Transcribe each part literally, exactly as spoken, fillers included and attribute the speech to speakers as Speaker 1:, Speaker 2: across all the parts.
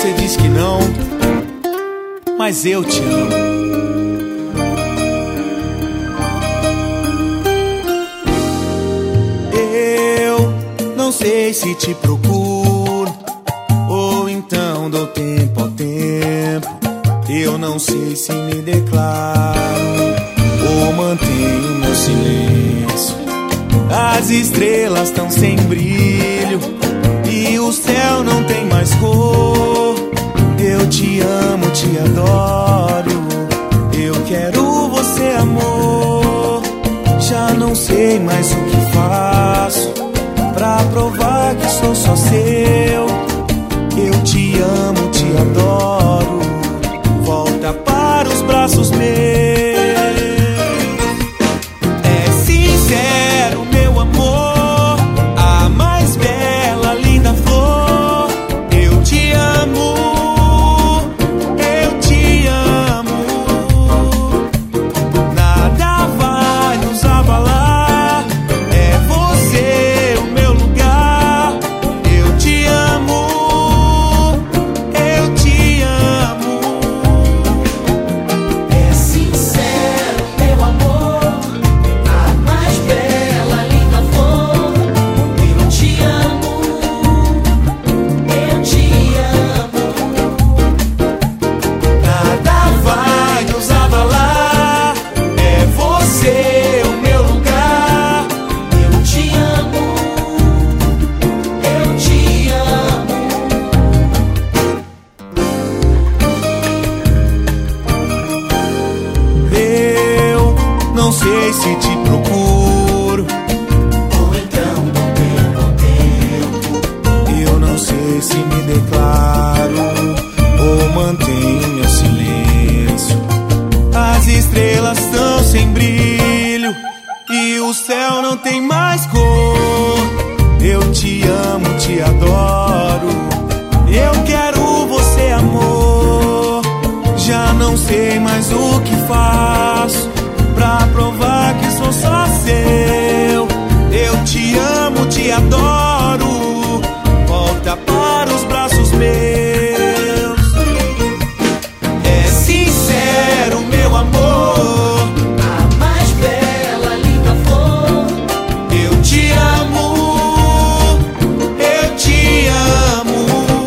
Speaker 1: você diz que não, mas eu te amo. Não sei se te procuro ou então dou tempo ao tempo. Eu não sei se me declaro ou mantenho meu silêncio. As estrelas estão sem brilho e o céu não tem mais cor. Eu te amo, te adoro. Eu quero você, amor. Já não sei mais o que faço pra provar que sou só seu. Eu te amo, te adoro. Volta para os braços meus. É sincero, meu amor, a mais bela, linda flor. Eu te amo, eu te amo. Nada vai nos abalar. É você o meu lugar. Eu te amo, eu te amo.
Speaker 2: É sincero, meu amor, a mais bela, linda flor. Eu te amo, eu te amo.
Speaker 1: Nada vai nos abalar. É você o meu lugar.
Speaker 2: Eu te amo, eu te amo.
Speaker 1: Eu não sei se te procuro
Speaker 2: Ou então não tempo ao tempo.
Speaker 1: eu não sei se me declaro ou mantenho meu silêncio. As estrelas estão sem brilho e o céu não tem mais cor. Eu te amo, te adoro. Eu quero você, amor. Já não sei mais o que faço pra provar que sou só seu. Eu te amo, te adoro. Volta para os braços meus. É sincero, meu amor,
Speaker 2: A mais bela, linda flor.
Speaker 1: eu te amo, eu te amo.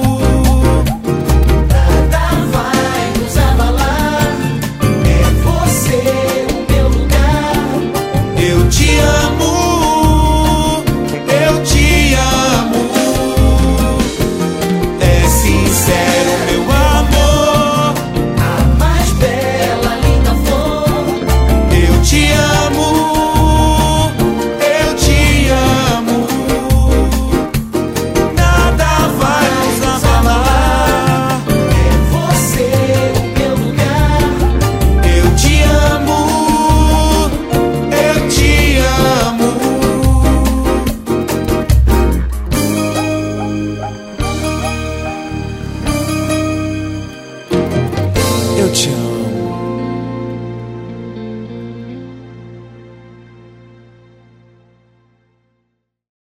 Speaker 2: Nada vai nos abalar. É você o meu lugar.
Speaker 1: Eu te amo, eu te amo. É sincero, meu amor,
Speaker 2: A mais bela, linda flor.
Speaker 1: eu te amo, eu te amo. Nada vai nos abalar.
Speaker 2: É você o meu lugar.
Speaker 1: Eu te amo, eu te amo. Eu te amo.